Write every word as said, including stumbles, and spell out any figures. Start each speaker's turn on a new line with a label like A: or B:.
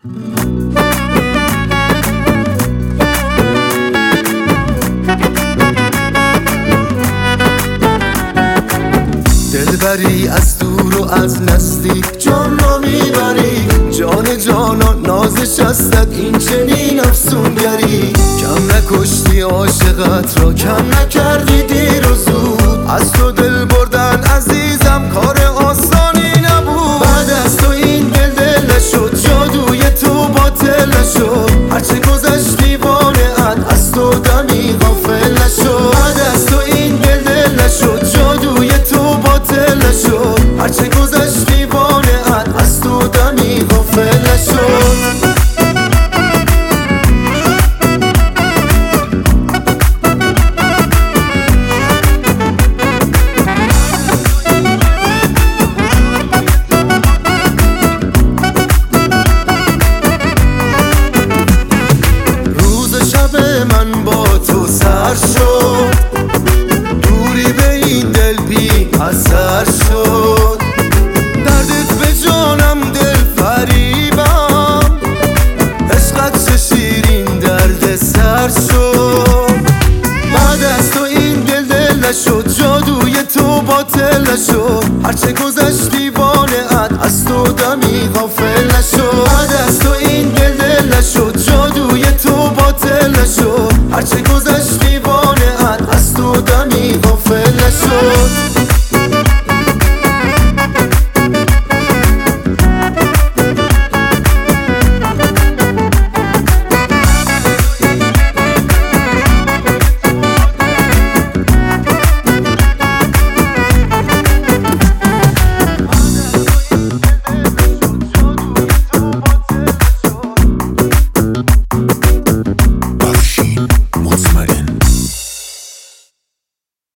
A: دلبری از دور و از نزدیک جان را میبری، جان جانا نازش هستد این چنین افسونگری. کم نکشتی عاشقت را، کم نکردی دیر و زود، از تو دل بردن عزیزم کار آسانی نبود. بعد از تو این دل دل نشد، جادوی تو باطل نشد، هرچه گذشت دیوانه ات از تو دمی غافل نشد. بعد از تو این دل دل نشد، جادوی تو باطل نشد، هرچه گذشت دیوانه ات از تو دمی غافل نشد. من با تو سر شد، دوری به این دل بی اثر شد. دردت به جانم دل فریبم، عشقت چه شیرین درد سر شد. بعد از تو این دل دل نشد، جادوی تو باطل نشد، هرچه گذشت دیوانه ات از تو دمی غافل نشد. بعد از تو این دل دل نشد، جادوی تو باطل نشد، هرچه گذشت دیوانه ات از تو دمی غافل نشد.